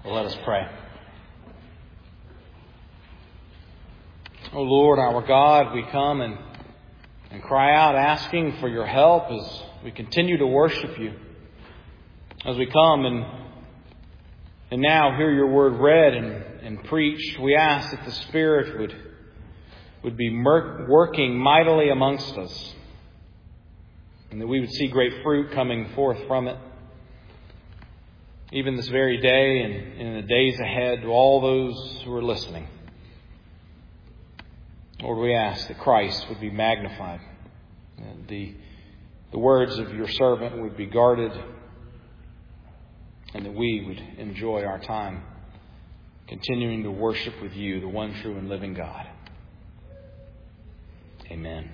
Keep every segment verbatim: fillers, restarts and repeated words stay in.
Well, let us pray. O Lord, our God, we come and, and cry out asking for your help as we continue to worship you. As we come and, and now hear your word read and, and preached, we ask that the Spirit would, would be mer- working mightily amongst us, and that we would see great fruit coming forth from it. Even this very day and in the days ahead, to all those who are listening. Lord, we ask that Christ would be magnified, and the, the words of your servant would be guarded, and that we would enjoy our time continuing to worship with you, the one true and living God. Amen.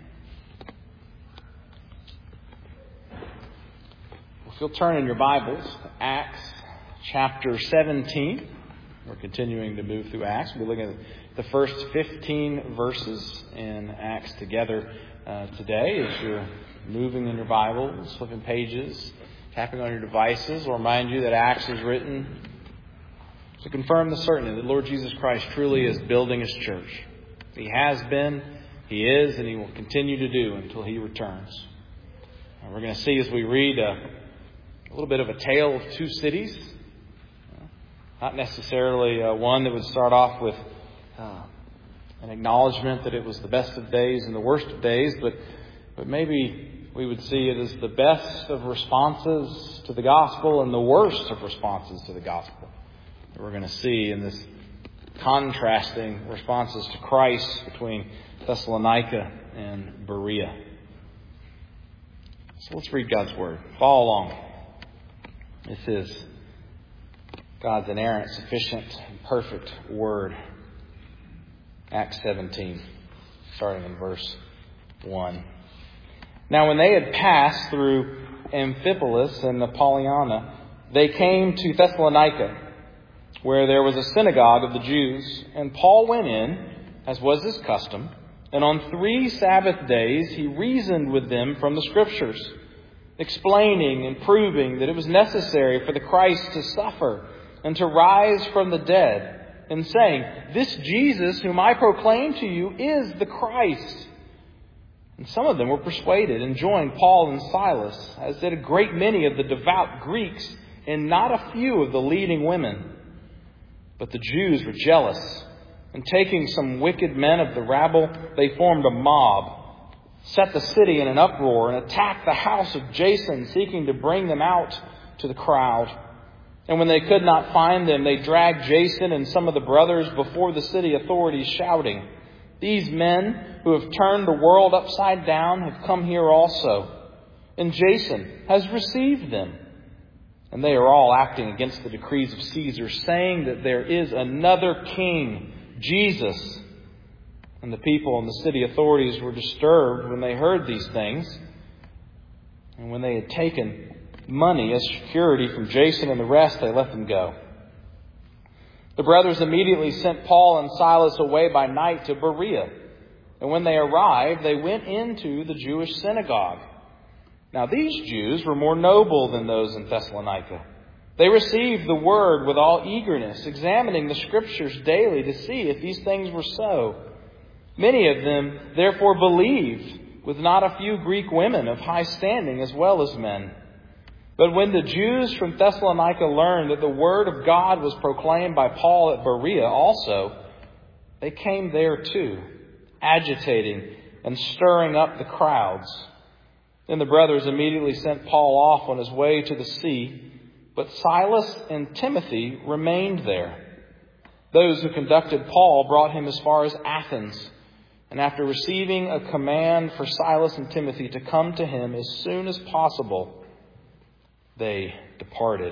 Well, if you'll turn in your Bibles to Acts chapter seventeen. We're continuing to move through Acts. We're looking at the first fifteen verses in Acts together uh, today. As you're moving in your Bibles, flipping pages, tapping on your devices, we'll remind you that Acts is written to confirm the certainty that Lord Jesus Christ truly is building His church. He has been, He is, and He will continue to do until He returns. And we're going to see as we read a, a little bit of a tale of two cities. Not necessarily uh, one that would start off with uh, an acknowledgement that it was the best of days and the worst of days, but but maybe we would see it as the best of responses to the gospel and the worst of responses to the gospel that we're going to see in this contrasting responses to Christ between Thessalonica and Berea. So let's read God's Word. Follow along. This is God's inerrant, sufficient, and perfect Word. Acts seventeen, starting in verse one. Now when they had passed through Amphipolis and Apollonia, they came to Thessalonica, where there was a synagogue of the Jews. And Paul went in, as was his custom, and on three Sabbath days he reasoned with them from the Scriptures, explaining and proving that it was necessary for the Christ to suffer and to rise from the dead, and saying, "This Jesus whom I proclaim to you is the Christ." And some of them were persuaded and joined Paul and Silas, as did a great many of the devout Greeks, and not a few of the leading women. But the Jews were jealous, and taking some wicked men of the rabble, they formed a mob, set the city in an uproar, and attacked the house of Jason, seeking to bring them out to the crowd. And when they could not find them, they dragged Jason and some of the brothers before the city authorities, shouting, "These men who have turned the world upside down have come here also, and Jason has received them. And they are all acting against the decrees of Caesar, saying that there is another king, Jesus." And the people and the city authorities were disturbed when they heard these things. And when they had taken money as security from Jason and the rest, they let them go. The brothers immediately sent Paul and Silas away by night to Berea. And when they arrived, they went into the Jewish synagogue. Now these Jews were more noble than those in Thessalonica. They received the word with all eagerness, examining the Scriptures daily to see if these things were so. Many of them therefore believed, with not a few Greek women of high standing as well as men. But when the Jews from Thessalonica learned that the word of God was proclaimed by Paul at Berea also, they came there too, agitating and stirring up the crowds. Then the brothers immediately sent Paul off on his way to the sea, but Silas and Timothy remained there. Those who conducted Paul brought him as far as Athens, and after receiving a command for Silas and Timothy to come to him as soon as possible, they departed.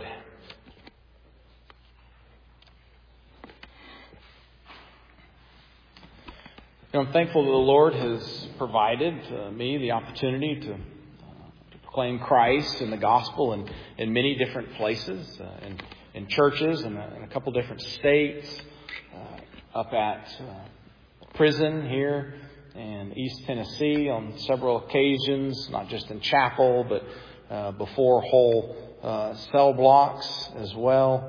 You know, I'm thankful that the Lord has provided uh, me the opportunity to, uh, to proclaim Christ and the gospel in, in many different places, uh, in, in churches in a, in a couple different states, uh, up at uh, prison here in East Tennessee on several occasions, not just in chapel, but uh, before whole uh, cell blocks as well.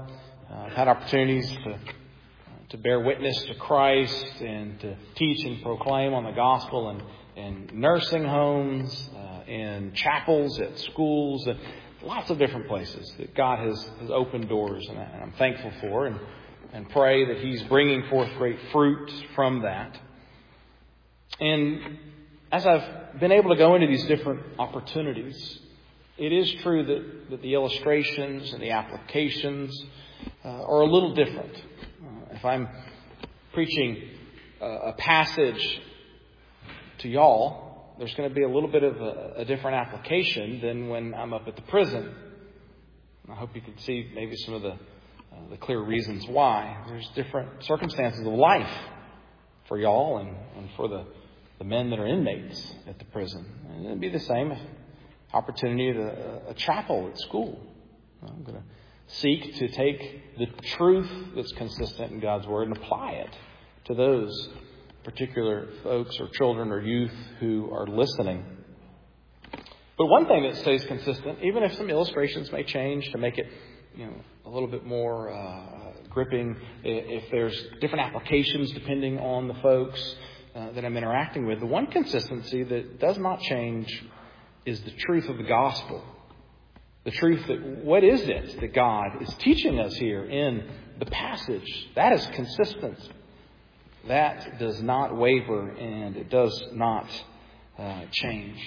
Uh, I've had opportunities to to bear witness to Christ and to teach and proclaim on the gospel in, in nursing homes, uh, in chapels, at schools, and lots of different places that God has, has opened doors, and, I, and I'm thankful for, and, and pray that He's bringing forth great fruit from that. And as I've been able to go into these different opportunities, it is true that, that the illustrations and the applications uh, are a little different. Uh, if I'm preaching uh, a passage to y'all, there's going to be a little bit of a, a different application than when I'm up at the prison. I hope you can see maybe some of the, uh, the clear reasons why. There's different circumstances of life for y'all and, and for the, the men that are inmates at the prison. And it'd be the same if opportunity at a, a chapel at school. I'm going to seek to take the truth that's consistent in God's Word and apply it to those particular folks or children or youth who are listening. But one thing that stays consistent, even if some illustrations may change to make it, you know, a little bit more uh, gripping, if there's different applications depending on the folks uh, that I'm interacting with, the one consistency that does not change is the truth of the gospel. The truth that what is it that God is teaching us here in the passage? That is consistent. That does not waver, and it does not uh, change.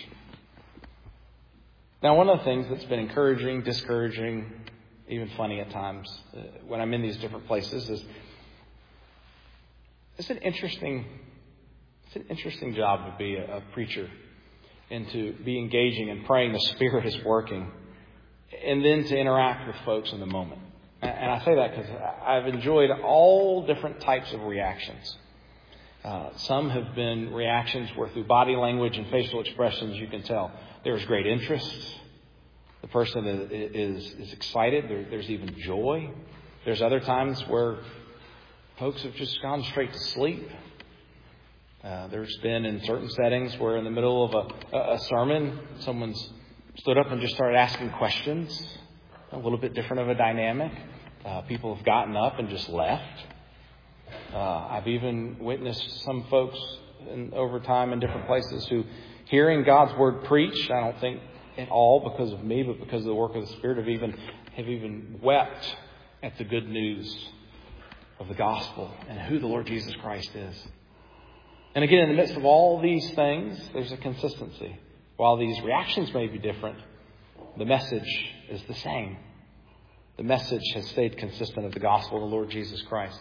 Now, one of the things that's been encouraging, discouraging, even funny at times uh, when I'm in these different places is it's an interesting, it's an interesting job to be a, a preacher and to be engaging and praying the Spirit is working, and then to interact with folks in the moment. And I say that because I've enjoyed all different types of reactions. Uh, some have been reactions where through body language and facial expressions you can tell there's great interest. The person is, is, is excited. There, there's even joy. There's other times where folks have just gone straight to sleep. Uh, there's been in certain settings where in the middle of a, a sermon, someone's stood up and just started asking questions. A little bit different of a dynamic. Uh, people have gotten up and just left. Uh, I've even witnessed some folks in, over time in different places who, hearing God's word preached, I don't think at all because of me, but because of the work of the Spirit, have even have even wept at the good news of the gospel and who the Lord Jesus Christ is. And again, in the midst of all these things, there's a consistency. While these reactions may be different, the message is the same. The message has stayed consistent of the gospel of the Lord Jesus Christ.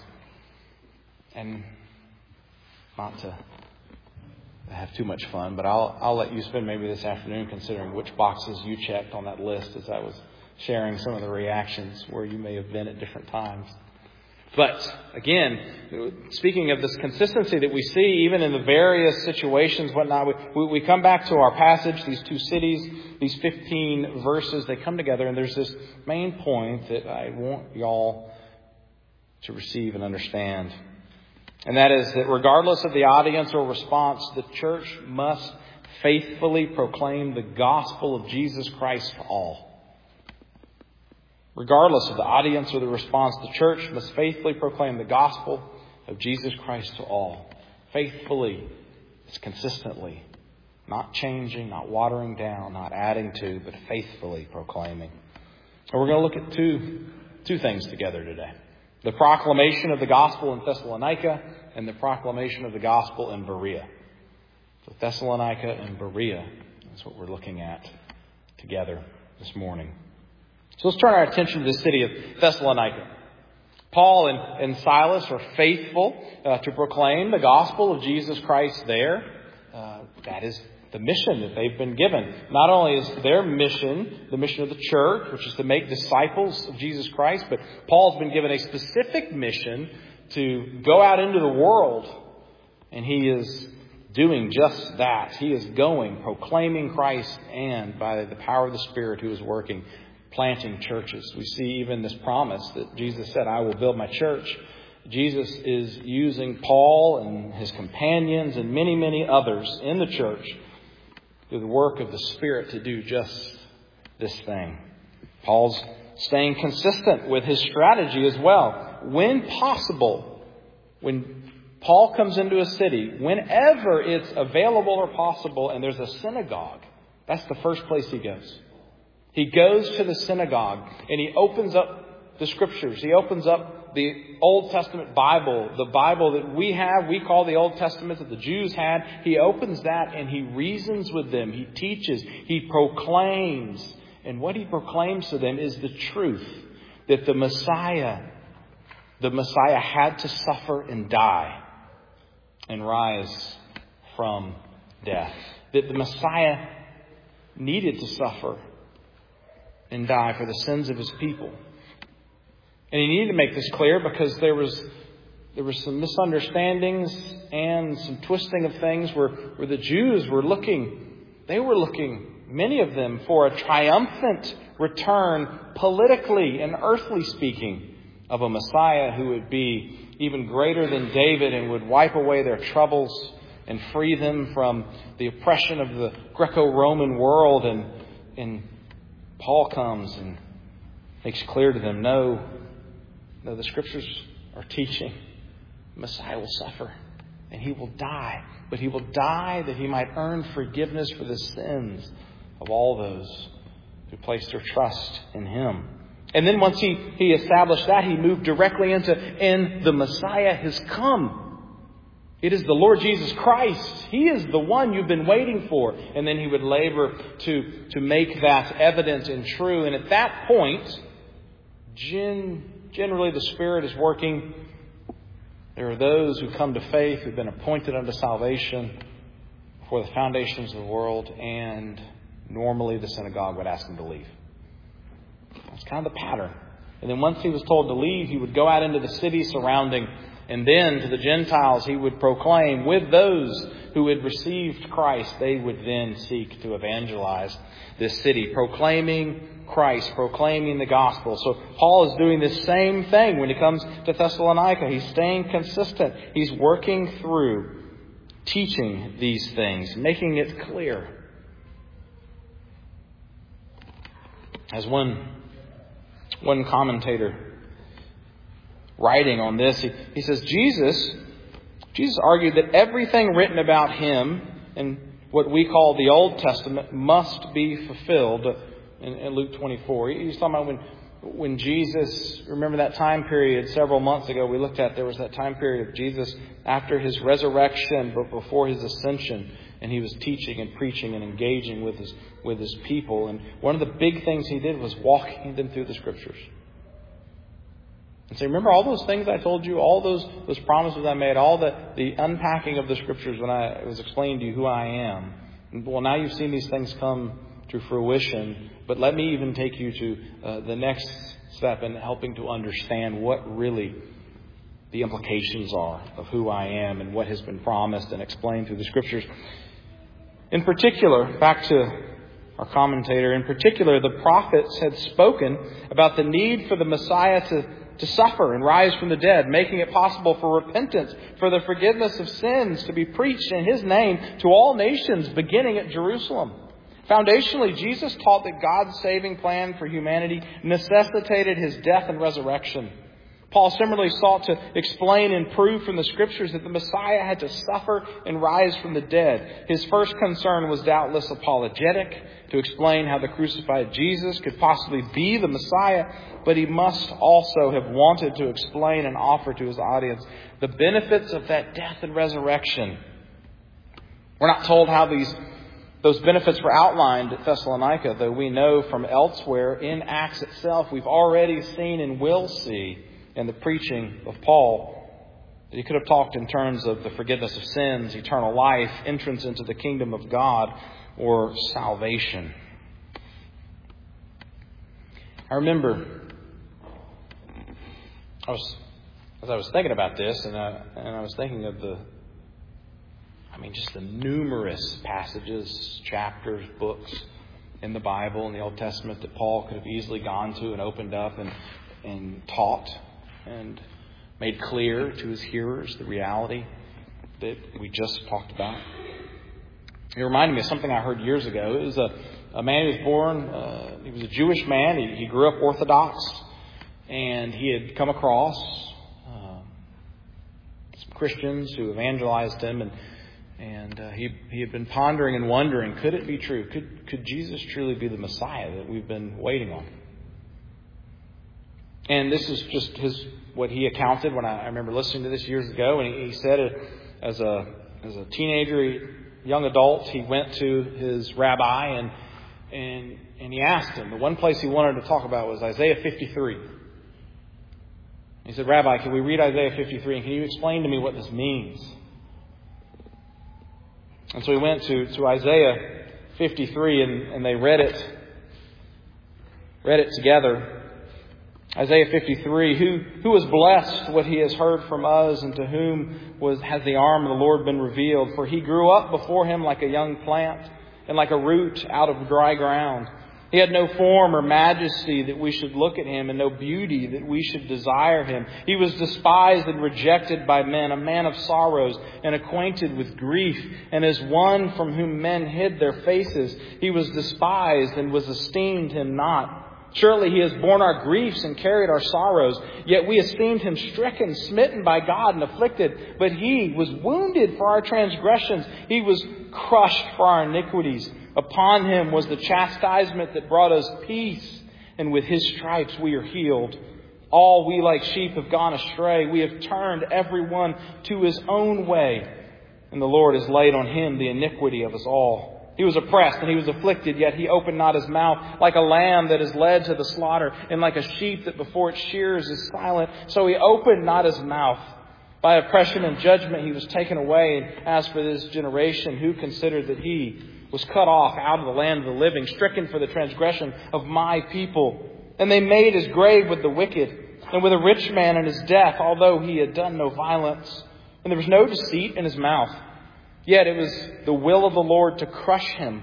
And not to have too much fun, but I'll I'll let you spend maybe this afternoon considering which boxes you checked on that list as I was sharing some of the reactions where you may have been at different times. But again, speaking of this consistency that we see even in the various situations, whatnot, we, we come back to our passage, these two cities, these fifteen verses, they come together, and there's this main point that I want y'all to receive and understand. And that is that regardless of the audience or response, the church must faithfully proclaim the gospel of Jesus Christ to all. Regardless of the audience or the response, the church must faithfully proclaim the gospel of Jesus Christ to all. Faithfully, it's consistently, not changing, not watering down, not adding to, but faithfully proclaiming. And we're going to look at two, two things together today. The proclamation of the gospel in Thessalonica and the proclamation of the gospel in Berea. So Thessalonica and Berea is what we're looking at together this morning. So let's turn our attention to the city of Thessalonica. Paul and, and Silas are faithful uh, to proclaim the gospel of Jesus Christ there. Uh, that is the mission that they've been given. Not only is their mission the mission of the church, which is to make disciples of Jesus Christ, but Paul's been given a specific mission to go out into the world. And he is doing just that. He is going, proclaiming Christ, and by the power of the Spirit who is working, planting churches. We see even this promise that Jesus said, I will build my church. Jesus is using Paul and his companions and many, many others in the church through the work of the Spirit to do just this thing. Paul's staying consistent with his strategy as well. When possible, when Paul comes into a city, whenever it's available or possible and there's a synagogue, that's the first place he goes. He goes to the synagogue and he opens up the Scriptures. He opens up the Old Testament Bible, the Bible that we have, we call the Old Testament that the Jews had. He opens that and he reasons with them. He teaches. He proclaims. And what he proclaims to them is the truth that the Messiah, the Messiah had to suffer and die and rise from death. That the Messiah needed to suffer and die for the sins of his people. And he needed to make this clear because there was there was some misunderstandings and some twisting of things where, where the Jews were looking, they were looking, many of them, for a triumphant return, politically and earthly speaking, of a Messiah who would be even greater than David and would wipe away their troubles and free them from the oppression of the Greco-Roman world. And, and Paul comes and makes clear to them, no, no, the Scriptures are teaching Messiah will suffer and he will die. But he will die that he might earn forgiveness for the sins of all those who place their trust in him. And then once he, he established that, he moved directly into, and the Messiah has come. It is the Lord Jesus Christ. He is the one you've been waiting for. And then he would labor to, to make that evident and true. And at that point, gen, generally the Spirit is working. There are those who come to faith, who've been appointed unto salvation before the foundations of the world. And normally the synagogue would ask them to leave. That's kind of the pattern. And then once he was told to leave, he would go out into the city surrounding. And then to the Gentiles he would proclaim, with those who had received Christ, they would then seek to evangelize this city, proclaiming Christ, proclaiming the gospel. So Paul is doing this same thing when he comes to Thessalonica. He's staying consistent. He's working through teaching these things, making it clear. As one, one commentator writing on this, he, he says, Jesus, Jesus argued that everything written about him in what we call the Old Testament must be fulfilled in, in Luke twenty-four. He's talking about when, when Jesus, remember that time period several months ago we looked at, there was that time period of Jesus after his resurrection but before his ascension. And he was teaching and preaching and engaging with his with his people. And one of the big things he did was walking them through the Scriptures. And say, remember all those things I told you, all those those promises I made, all the, the unpacking of the Scriptures when I was explaining to you who I am. And, well, now you've seen these things come to fruition. But let me even take you to uh, the next step in helping to understand what really the implications are of who I am and what has been promised and explained through the Scriptures. In particular, back to our commentator, in particular, the prophets had spoken about the need for the Messiah to, to suffer and rise from the dead, making it possible for repentance, for the forgiveness of sins to be preached in his name to all nations, beginning at Jerusalem. Foundationally, Jesus taught that God's saving plan for humanity necessitated his death and resurrection. Paul similarly sought to explain and prove from the Scriptures that the Messiah had to suffer and rise from the dead. His first concern was doubtless apologetic, to explain how the crucified Jesus could possibly be the Messiah, but he must also have wanted to explain and offer to his audience the benefits of that death and resurrection. We're not told how these those benefits were outlined at Thessalonica, though we know from elsewhere in Acts itself, we've already seen and will see in the preaching of Paul that he could have talked in terms of the forgiveness of sins, eternal life, entrance into the kingdom of God, or salvation. I remember I was as I was thinking about this, and I, and I was thinking of the, I mean, just the numerous passages, chapters, books in the Bible, in the Old Testament, that Paul could have easily gone to and opened up and, and taught and made clear to his hearers the reality that we just talked about. It reminded me of something I heard years ago. It was a, a man who was born, uh, he was a Jewish man. He, he grew up Orthodox, and he had come across uh, some Christians who evangelized him, and and uh, he he had been pondering and wondering, could it be true? Could could Jesus truly be the Messiah that we've been waiting on? And this is just his what he accounted when I, I remember listening to this years ago, and he, he said it as a as a teenager, young adult, he went to his rabbi and and and he asked him. The one place he wanted to talk about was Isaiah fifty-three. He said, "Rabbi, can we read Isaiah fifty-three? And can you explain to me what this means?" And so he went to, to Isaiah fifty-three, and, and they read it, read it together. Isaiah fifty-three, who, who has blessed what he has heard from us, and to whom was has the arm of the Lord been revealed? For he grew up before him like a young plant, and like a root out of dry ground. He had no form or majesty that we should look at him, and no beauty that we should desire him. He was despised and rejected by men, a man of sorrows and acquainted with grief. And as one from whom men hid their faces, he was despised and was esteemed him not. Surely he has borne our griefs and carried our sorrows. Yet we esteemed him stricken, smitten by God, and afflicted. But he was wounded for our transgressions. He was crushed for our iniquities. Upon him was the chastisement that brought us peace, and with his stripes we are healed. All we like sheep have gone astray. We have turned every one to his own way, and the Lord has laid on him the iniquity of us all. He was oppressed and he was afflicted, yet he opened not his mouth. Like a lamb that is led to the slaughter, and like a sheep that before its shears is silent, so he opened not his mouth. By oppression and judgment he was taken away. And as for this generation, who considered that he was cut off out of the land of the living, stricken for the transgression of my people? And they made his grave with the wicked, and with a rich man in his death, although he had done no violence. And there was no deceit in his mouth. Yet it was the will of the Lord to crush him.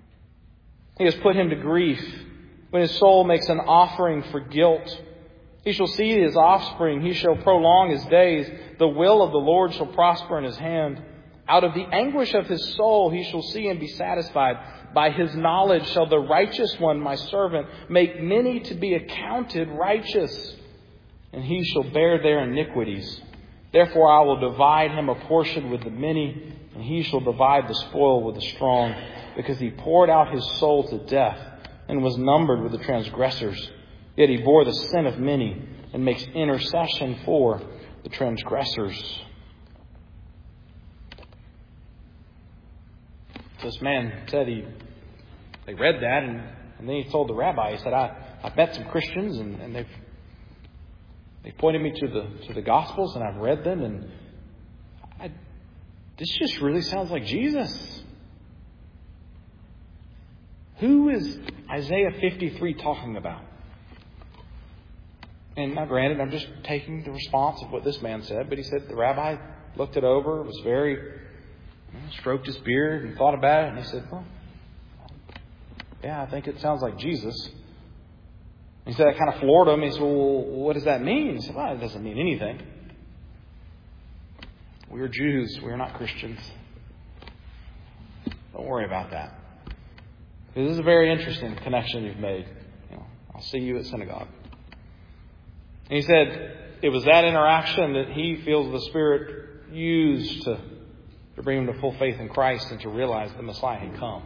He has put him to grief. When his soul makes an offering for guilt, he shall see his offspring. He shall prolong his days. The will of the Lord shall prosper in his hand. Out of the anguish of his soul he shall see and be satisfied. By his knowledge shall the righteous one, my servant, make many to be accounted righteous, and he shall bear their iniquities. Therefore I will divide him a portion with the many, and he shall divide the spoil with the strong, because he poured out his soul to death and was numbered with the transgressors. Yet he bore the sin of many and makes intercession for the transgressors. This man said he, they read that, and, and then he told the rabbi, he said, I, I've met some Christians, and, and they've they pointed me to the to the Gospels, and I've read them, and I, this just really sounds like Jesus. Who is Isaiah fifty-three talking about? And now granted, I'm just taking the response of what this man said, but he said the rabbi looked it over, was very... stroked his beard and thought about it, and he said, well, yeah, I think it sounds like Jesus. And he said, that kind of floored him. He said, well, what does that mean? He said, well, it doesn't mean anything. We're Jews. We're not Christians. Don't worry about that. This is a very interesting connection you've made. You know, I'll see you at synagogue. And he said it was that interaction that he feels the Spirit used to to bring him to full faith in Christ and to realize the Messiah had come.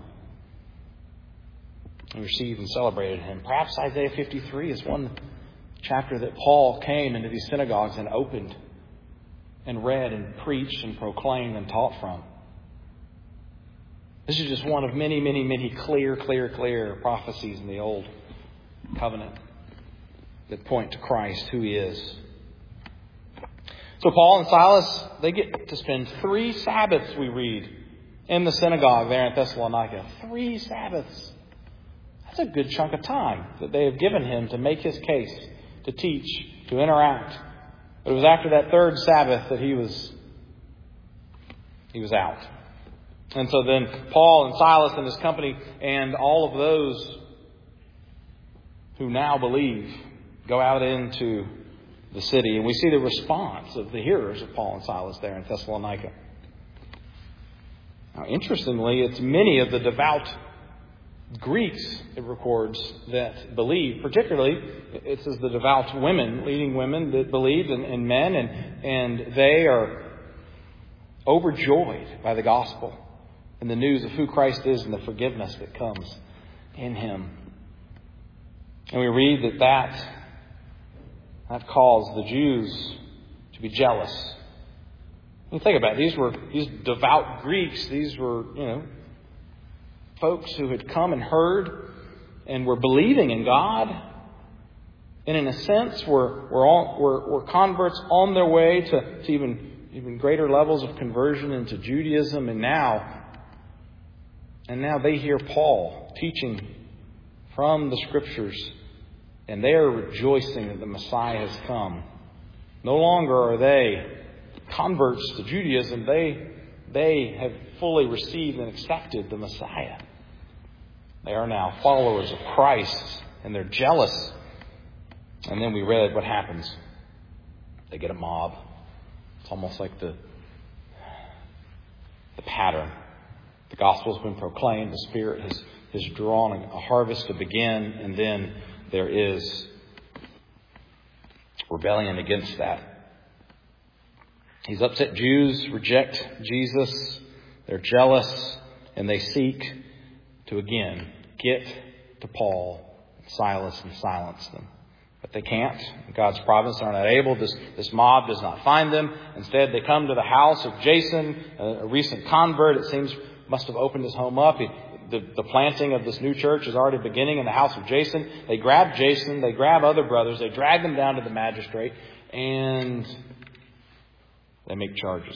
And received and celebrated him. Perhaps Isaiah fifty-three is one chapter that Paul came into these synagogues and opened and read and preached and proclaimed and taught from. This is just one of many, many, many clear, clear, clear prophecies in the Old Covenant that point to Christ, who He is. So Paul and Silas, they get to spend three Sabbaths, we read, in the synagogue there in Thessalonica. Three Sabbaths. That's a good chunk of time that they have given him to make his case, to teach, to interact. But it was after that third Sabbath that he was, he was out. And so then Paul and Silas and his company and all of those who now believe go out into the city. And we see the response of the hearers of Paul and Silas there in Thessalonica. Now, interestingly, it's many of the devout Greeks, it records, that believed. Particularly, it says the devout women, leading women that believed, and, and men, and, and they are overjoyed by the gospel and the news of who Christ is and the forgiveness that comes in Him. And we read that that, that caused the Jews to be jealous. You think about it. These were these devout Greeks. These were, you know, folks who had come and heard and were believing in God. And in a sense, were were, all, were, were converts on their way to, to even, even greater levels of conversion into Judaism. And now, and now they hear Paul teaching from the Scriptures. And they are rejoicing that the Messiah has come. No longer are they converts to Judaism. They, they have fully received and accepted the Messiah. They are now followers of Christ, and they're jealous. And then we read what happens. They get a mob. It's almost like the, the pattern. The gospel has been proclaimed. The Spirit has, has drawn a harvest to begin, and then there is rebellion against that. These upset Jews reject Jesus. They're jealous, and they seek to again get to Paul and Silas and silence them. But they can't. In God's providence, they're not able. This, this mob does not find them. Instead, they come to the house of Jason, a, a recent convert. It seems must have opened his home up. He, the, the planting of this new church is already beginning in the house of Jason. They grab Jason. They grab other brothers. They drag them down to the magistrate. And they make charges.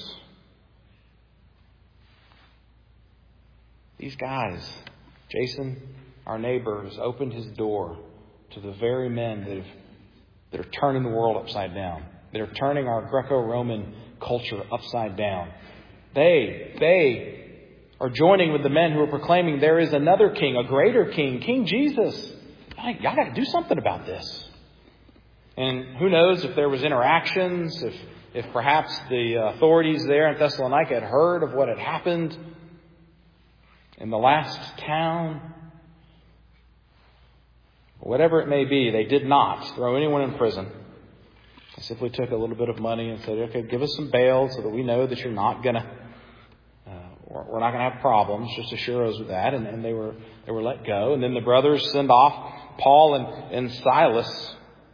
These guys, Jason, our neighbor, has opened his door to the very men that, have, that are turning the world upside down. That are turning our Greco-Roman culture upside down. They, they are joining with the men who are proclaiming there is another king, a greater king, King Jesus. I got to do something about this. And who knows if there was interactions, if If perhaps the authorities there in Thessalonica had heard of what had happened in the last town. Whatever it may be, they did not throw anyone in prison. They simply took a little bit of money and said, okay, give us some bail so that we know that you're not going to, uh, we're not going to have problems. Just assure us of that. And, and they were they were let go. And then the brothers send off Paul and, and Silas.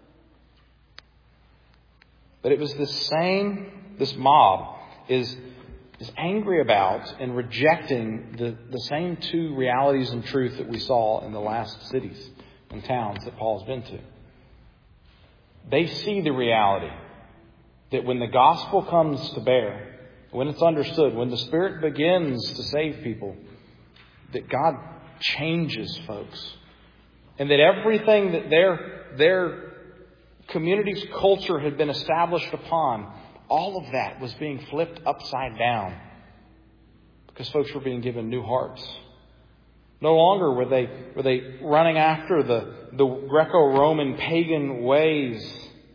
But it was this same, this mob is, is angry about and rejecting the, the same two realities and truth that we saw in the last cities and towns that Paul's been to. They see the reality that when the gospel comes to bear, when it's understood, when the Spirit begins to save people, that God changes folks. And that everything that their, their community's culture had been established upon, all of that was being flipped upside down because folks were being given new hearts. No longer were they were they running after the, the Greco-Roman pagan ways,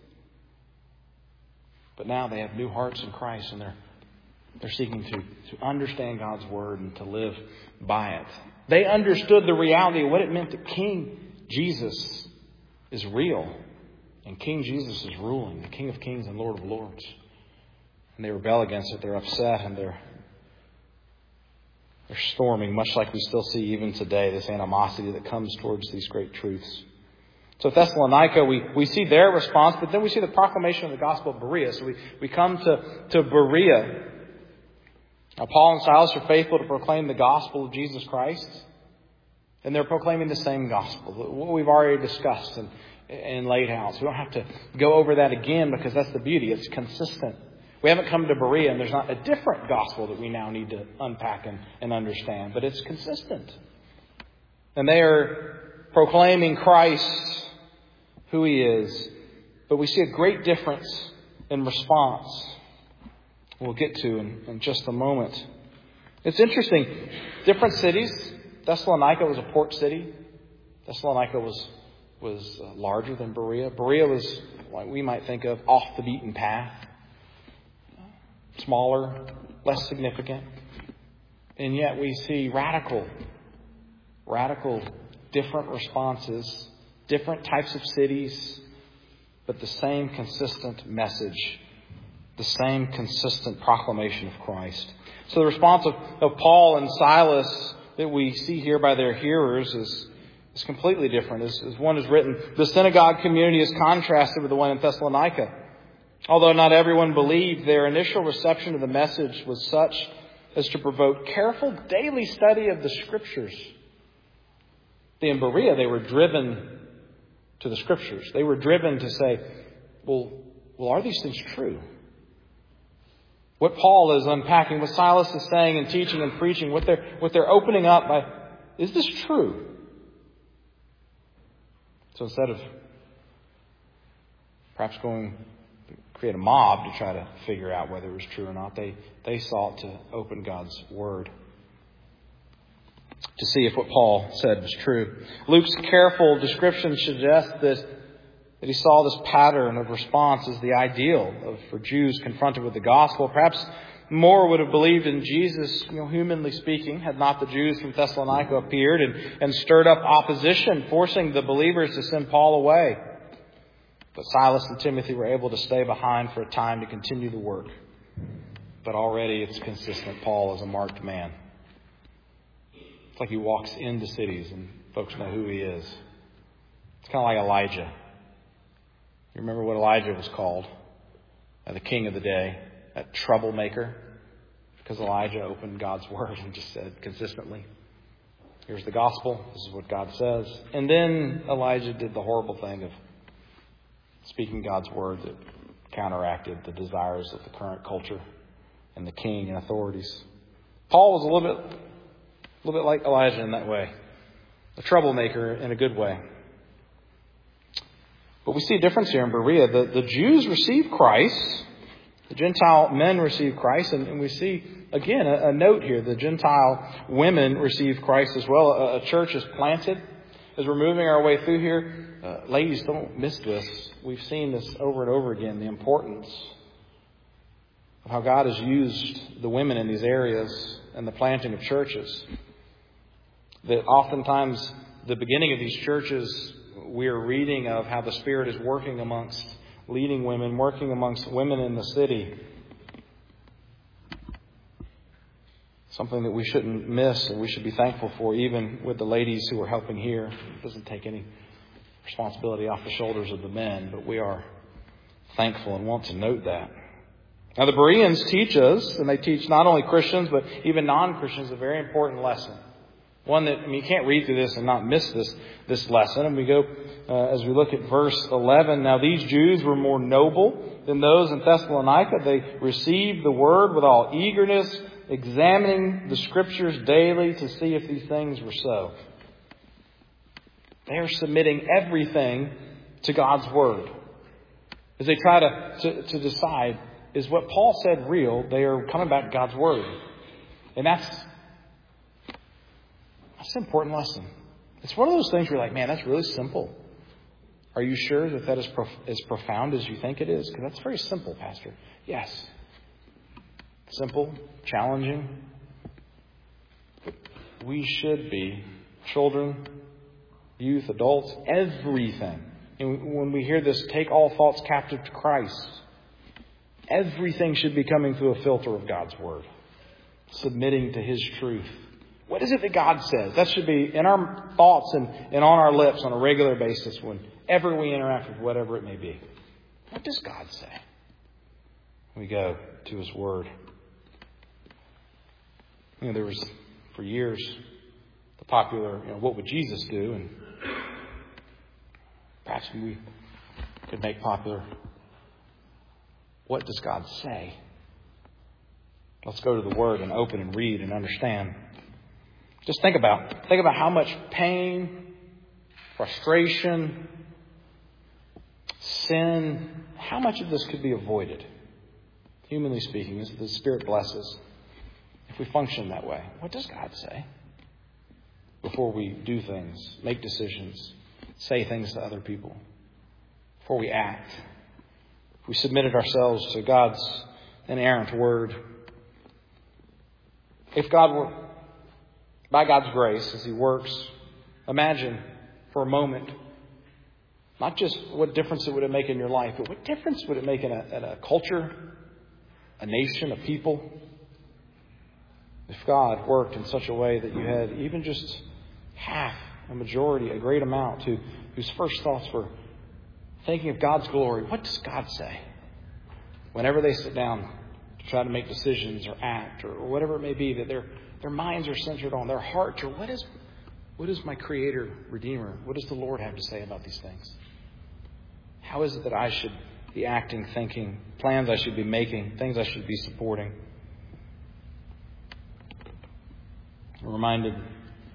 but now they have new hearts in Christ, and they're they're seeking to, to understand God's Word and to live by it. They understood the reality of what it meant that King Jesus is real. And King Jesus is ruling, the King of Kings and Lord of Lords. And they rebel against it. They're upset and they're they're storming, much like we still see even today, this animosity that comes towards these great truths. So Thessalonica, we, we see their response, but then we see the proclamation of the gospel of Berea. So we, we come to, to Berea. Now, Paul and Silas are faithful to proclaim the gospel of Jesus Christ. And they're proclaiming the same gospel, what we've already discussed and and laid out. So we don't have to go over that again because that's the beauty. It's consistent. We haven't come to Berea and there's not a different gospel that we now need to unpack and, and understand. But it's consistent. And they are proclaiming Christ, who He is. But we see a great difference in response. We'll get to in, in just a moment. It's interesting. Different cities. Thessalonica was a port city. Thessalonica was was larger than Berea. Berea was what we might think of off the beaten path. Smaller, less significant. And yet we see radical, radical, different responses, different types of cities, but the same consistent message, the same consistent proclamation of Christ. So the response of, of Paul and Silas that we see here by their hearers is, is completely different. As, as one has written, the synagogue community is contrasted with the one in Thessalonica. Although not everyone believed, their initial reception of the message was such as to provoke careful daily study of the Scriptures. In Berea, they were driven to the Scriptures. They were driven to say, well, well, are these things true? What Paul is unpacking, what Silas is saying and teaching and preaching, what they're, what they're opening up by, is this true? So instead of perhaps going to create a mob to try to figure out whether it was true or not, they, they sought to open God's Word to see if what Paul said was true. Luke's careful description suggests that, that he saw this pattern of response as the ideal of, for Jews confronted with the gospel. Perhaps more would have believed in Jesus, you know, humanly speaking, had not the Jews from Thessalonica appeared and, and stirred up opposition, forcing the believers to send Paul away. But Silas and Timothy were able to stay behind for a time to continue the work. But already it's consistent. Paul is a marked man. It's like he walks into cities and folks know who he is. It's kind of like Elijah. You remember what Elijah was called? Uh, the king of the day. A troublemaker. Because Elijah opened God's Word and just said consistently, here's the gospel. This is what God says. And then Elijah did the horrible thing of speaking God's Word that counteracted the desires of the current culture and the king and authorities. Paul was a little bit, a little bit like Elijah in that way. A troublemaker in a good way. But we see a difference here in Berea. The, the Jews received Christ. The Gentile men received Christ. And, and we see, again, a, a note here. The Gentile women received Christ as well. A, a church is planted. As we're moving our way through here, uh, ladies, don't miss this. We've seen this over and over again, the importance of how God has used the women in these areas and the planting of churches. That oftentimes the beginning of these churches, we are reading of how the Spirit is working amongst leading women, working amongst women in the city. Something that we shouldn't miss and we should be thankful for, even with the ladies who are helping here. It doesn't take any responsibility off the shoulders of the men, but we are thankful and want to note that. Now the Bereans teach us, and they teach not only Christians, but even non-Christians, a very important lesson. One that, I mean, you can't read through this and not miss this, this lesson. And we go, uh, as we look at verse eleven, now these Jews were more noble than those in Thessalonica. They received the word with all eagerness, examining the Scriptures daily to see if these things were so. They are submitting everything to God's Word. As they try to, to, to decide, is what Paul said real? They are coming back to God's Word. And that's, that's an important lesson. It's one of those things where you're like, man, that's really simple. Are you sure that that is prof- as profound as you think it is? Because that's very simple, Pastor. Yes. Simple, challenging. But we should be children, youth, adults, everything. And when we hear this, take all thoughts captive to Christ. Everything should be coming through a filter of God's Word. Submitting to His truth. What is it that God says? That should be in our thoughts and, and on our lips on a regular basis whenever we interact with whatever it may be. What does God say? We go to His Word. You know, there was, for years, the popular, you know, what would Jesus do? And perhaps we could make popular, what does God say? Let's go to the Word and open and read and understand. Just think about, think about how much pain, frustration, sin, how much of this could be avoided, humanly speaking, as the Spirit blesses, if we function that way. What does God say before we do things, make decisions, say things to other people, before we act? If we submitted ourselves to God's inerrant Word, if God were by God's grace, as He works, imagine for a moment, not just what difference it would make in your life, but what difference would it make in a, in a culture, a nation, a people, if God worked in such a way that you had even just half, a majority, a great amount who, whose first thoughts were thinking of God's glory. What does God say? Whenever they sit down to try to make decisions or act or, or whatever it may be, that their their minds are centered on, their hearts are, what is what is my Creator, Redeemer? What does the Lord have to say about these things? How is it that I should be acting, thinking, plans I should be making, things I should be supporting? I'm reminded of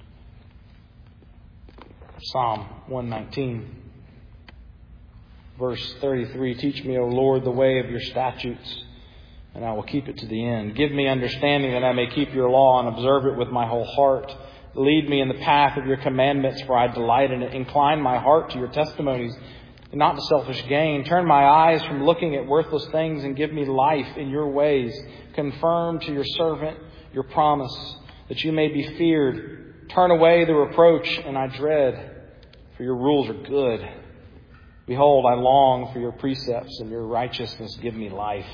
Psalm one nineteen, verse thirty-three. Teach me, O Lord, the way of your statutes, and I will keep it to the end. Give me understanding that I may keep your law and observe it with my whole heart. Lead me in the path of your commandments, for I delight in it. Incline my heart to your testimonies and not to selfish gain. Turn my eyes from looking at worthless things and give me life in your ways. Confirm to your servant your promise, that you may be feared. Turn away the reproach, and I dread, for your rules are good. Behold, I long for your precepts, and your righteousness give me life.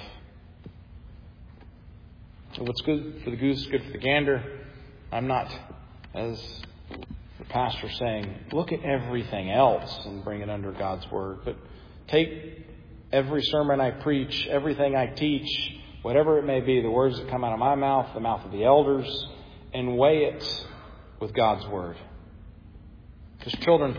So what's good for the goose is good for the gander. I'm not, as the pastor saying, look at everything else and bring it under God's word. But take every sermon I preach, everything I teach, whatever it may be, the words that come out of my mouth, the mouth of the elders, and weigh it with God's word. Because children,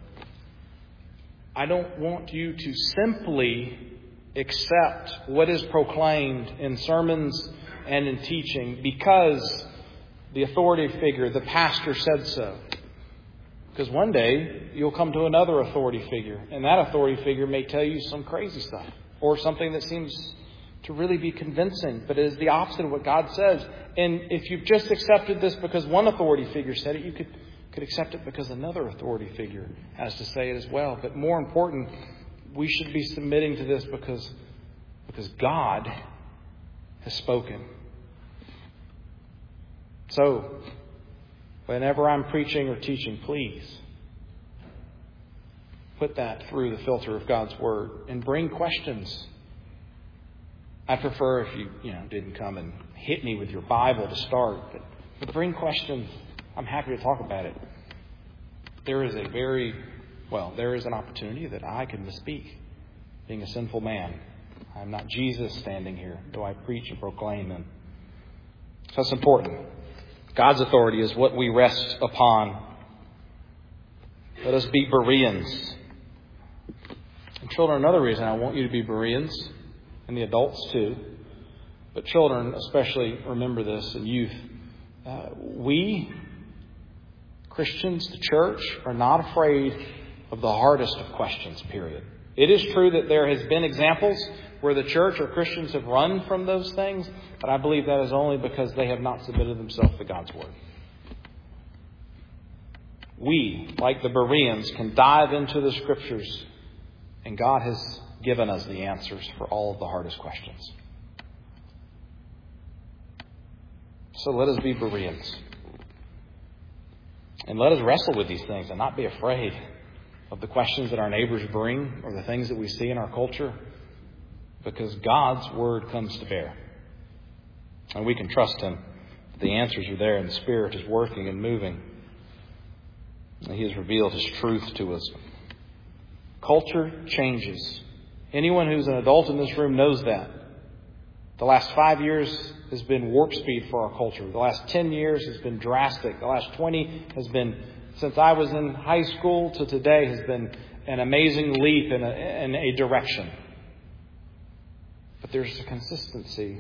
I don't want you to simply accept what is proclaimed in sermons and in teaching because the authority figure, the pastor, said so. Because one day you'll come to another authority figure, and that authority figure may tell you some crazy stuff or something that seems to really be convincing, but it is the opposite of what God says. And if you've just accepted this because one authority figure said it, you could, could accept it because another authority figure has to say it as well. But more important, we should be submitting to this because, because God has spoken. So, whenever I'm preaching or teaching, please put that through the filter of God's Word and bring questions. I prefer if you, you know, didn't come and hit me with your Bible to start, but, but bring questions. I'm happy to talk about it. There is a very, well, there is an opportunity that I can misspeak, being a sinful man. I'm not Jesus standing here, though I preach and proclaim Him. So that's important. God's authority is what we rest upon. Let us be Bereans. And children, another reason I want you to be Bereans, and the adults too, but children especially, remember this, and youth. Uh, we, Christians, the church, are not afraid of the hardest of questions, period. It is true that there has been examples where the church or Christians have run from those things, but I believe that is only because they have not submitted themselves to God's Word. We, like the Bereans, can dive into the Scriptures, and God has given us the answers for all of the hardest questions. So let us be Bereans. And let us wrestle with these things and not be afraid of the questions that our neighbors bring or the things that we see in our culture, because God's Word comes to bear. And we can trust Him. The answers are there and the Spirit is working and moving. And He has revealed His truth to us. Culture changes. Anyone who's an adult in this room knows that. The last five years has been warp speed for our culture. The last ten years has been drastic. The last twenty has been, since I was in high school to today, has been an amazing leap in a, in a direction. But there's a consistency.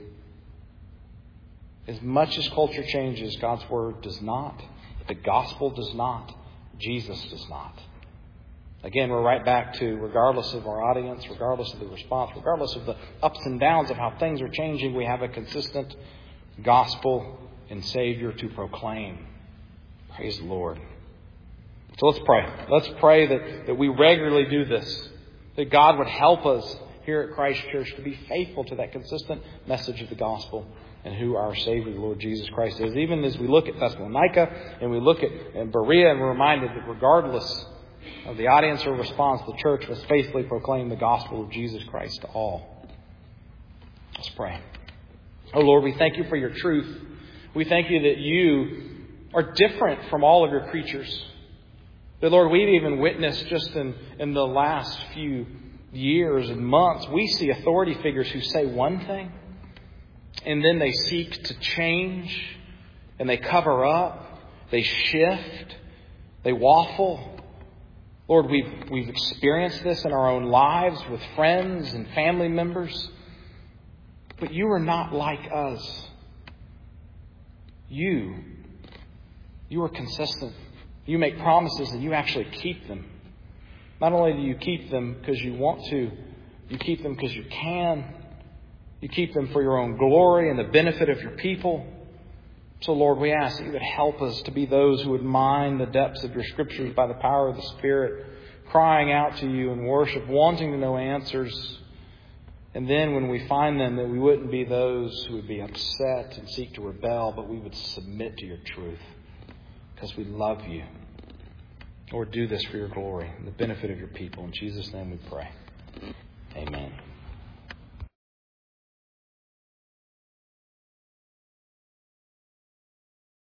As much as culture changes, God's Word does not. The gospel does not. Jesus does not. Again, we're right back to, regardless of our audience, regardless of the response, regardless of the ups and downs of how things are changing, we have a consistent gospel and Savior to proclaim. Praise the Lord. So let's pray. Let's pray that, that we regularly do this. That God would help us here at Christ Church to be faithful to that consistent message of the gospel. and who our Savior, the Lord Jesus Christ, is. Even as we look at Thessalonica and we look at Berea, and we're reminded that regardless of the audience or response, the church must faithfully proclaim the gospel of Jesus Christ to all. Let's pray. Oh Lord, we thank you for your truth. We thank you that you are different from all of your creatures. That, Lord, we've even witnessed just in, in the last few years and months, we see authority figures who say one thing and then they seek to change and they cover up, they shift, they waffle. Lord, we've, we've experienced this in our own lives with friends and family members. But you are not like us. You, you are consistent. You make promises and you actually keep them. Not only do you keep them because you want to, you keep them because you can. You keep them for your own glory and the benefit of your people. So, Lord, we ask that you would help us to be those who would mine the depths of your Scriptures by the power of the Spirit, crying out to you in worship, wanting to know answers. And then when we find them, that we wouldn't be those who would be upset and seek to rebel, but we would submit to your truth because we love you. Lord, do this for your glory and the benefit of your people. In Jesus' name we pray. Amen.